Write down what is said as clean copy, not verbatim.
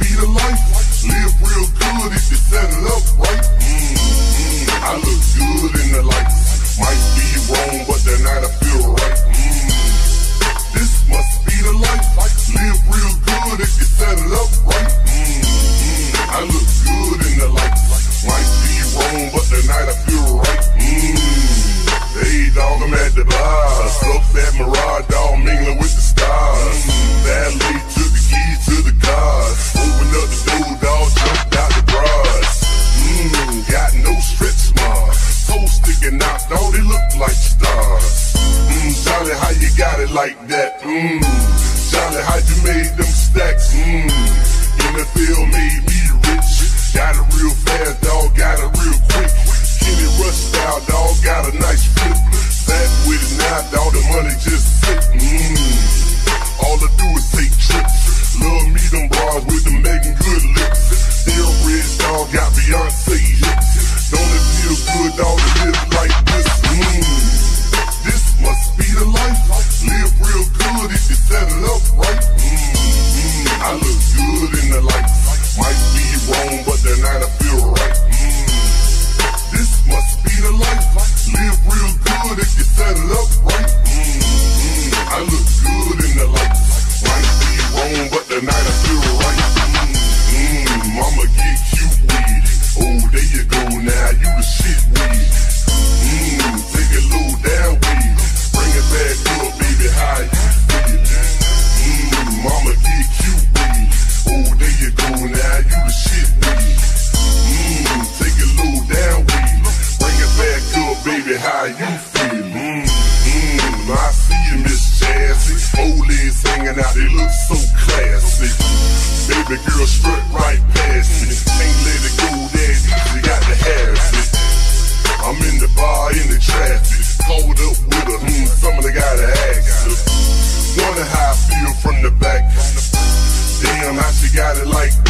be the life. Live real good if you set it up right. I look good in the lights. Might be wrong, but that night I feel right. This must be the life. Live real good if you set it up right. I look good in the lights. Might be wrong, but that night I feel right. Hey dog, I'm at the bars. Up at Mirage, dog, mingling with the stars. Valet took the keys to the cars. Opened up the door, dog, jumped out the garage. Got no stretch marks. Toes sticking out, dog, they look like stars. Charlie, how you got it like that? Charlie, how you made them stacks? NFL made me rich. Got it real fast, dog, got it real quick. Kenny Rush style, dog, got a nice flip. Back with it now, dog, the money just sit. All I do is take trips. Love me them bras with them making good lips. Still rich, dog, got Beyonce hits. Don't it feel good, dog, to live like this? This must be the life. Live real good if you set it up right. I look good in the lights. Might be wrong, but that night I feel right. This must be the life. Live real good if you set it up right. I look good in the lights. Might be wrong, but that night I feel right. Mama get cute with it. Oh, there you go now, you the shit with it. Take it low down with it. Bring it back up, baby, how you feel? Mama get cute with it. Oh, there you go now, you the shit with it. Take it low down with it. Bring it back up, baby, how you feel? I see you, Miss Jazzy. Old legs hanging out, they look so classy. Baby girl, strut right past me. Ain't let it go that easy, got to have it. I'm in the bar, in the traffic. Called up with her, somebody gotta ask her. Wonder how I feel from the back. Damn, how she got it like